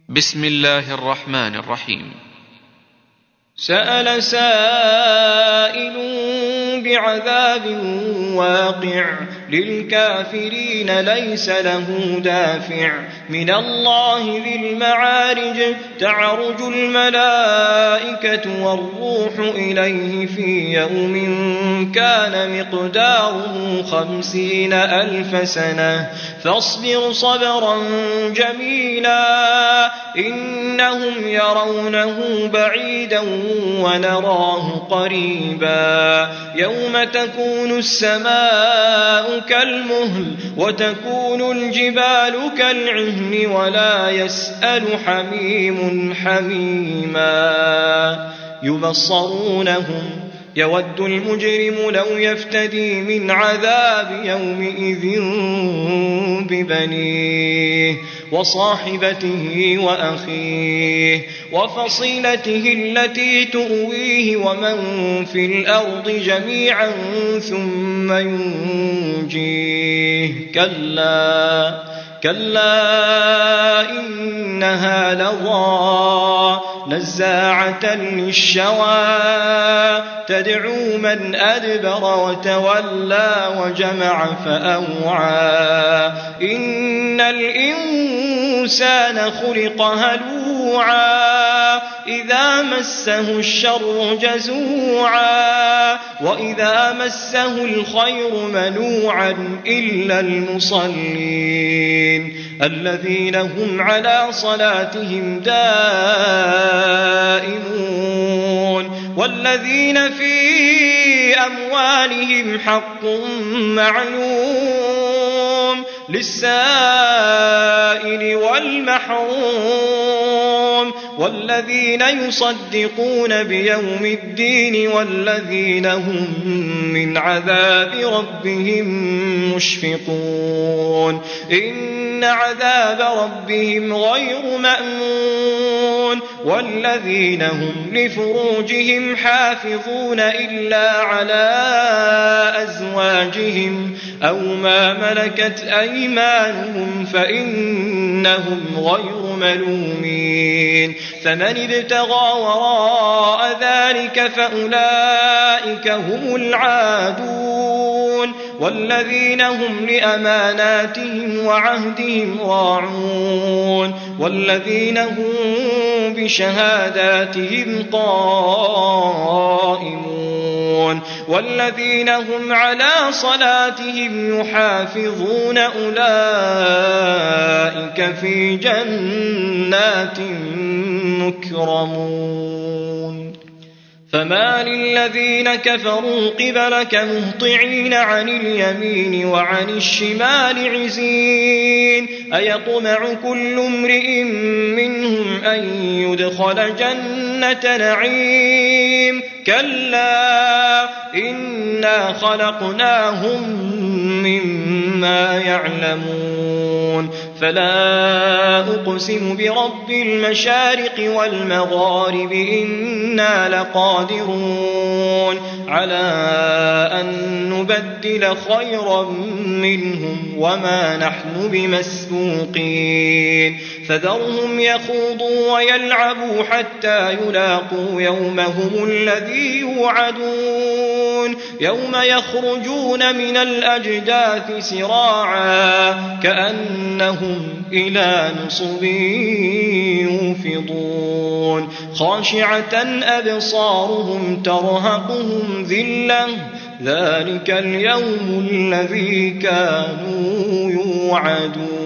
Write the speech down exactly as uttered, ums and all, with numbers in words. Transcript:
بسم الله الرحمن الرحيم. سأل سائل بعذاب واقع للكافرين ليس له دافع من الله ذي المعارج تعرج الملائكة والروح إليه في يوم كان مقداره خمسين ألف سنة فاصبر صبرا جميلا إنهم يرونه بعيدا ونراه قريبا يوم تكون السماء كالمهل وتكون الجبال كالعهن ولا يسأل حميم حميما يبصرونهم يود المجرم لو يفتدي من عذاب يومئذ ببنيه وصاحبته وأخيه وفصيلته التي تؤويه ومن في الأرض جميعا ثم ينجيه كلا كلا إنها لظى نزاعة للشوى تدعو من أدبر وتولى وجمع فأوعى إن الإنسان خلق هلوعا إذا مسه الشر جزوعا وإذا مسه الخير منوعا إلا المصلين الذين هم على صلاتهم دائمون والذين في أموالهم حق معلوم للسائل والمحروم والذين يصدقون بيوم الدين والذين هم من عذاب ربهم مشفقون إن عذاب ربهم غير مأمون والذين هم لفروجهم حافظون إلا على أزواجهم أو ما ملكت أيمانهم فإنهم غير ملومين فمن ابتغى وراء ذلك فأولئك هم العادون والذين هم لأماناتهم وعهدهم راعون والذين هم بشهاداتهم قائمون والذين هم على صلاتهم يحافظون أولئك في جنات مكرمون فما للذين كفروا قبلك مهطعين عن اليمين وعن الشمال عزين أيطمع كل امرئ منهم أن يدخل جنة نعيم كلا إنا خلقناهم مما يعلمون فلا أقسم برب المشارق والمغارب إنا لقادرون على أن نبدل خيرا منهم وما نحن بمسبوقين فذرهم يخوضوا ويلعبوا حتى يلاقوا يومهم الذي يوعدون يوم يخرجون من الأجداث سراعا كأنهم إلى نصب يوفضون خاشعة أبصارهم ترهقهم ذلة ذلك اليوم الذي كانوا يوعدون.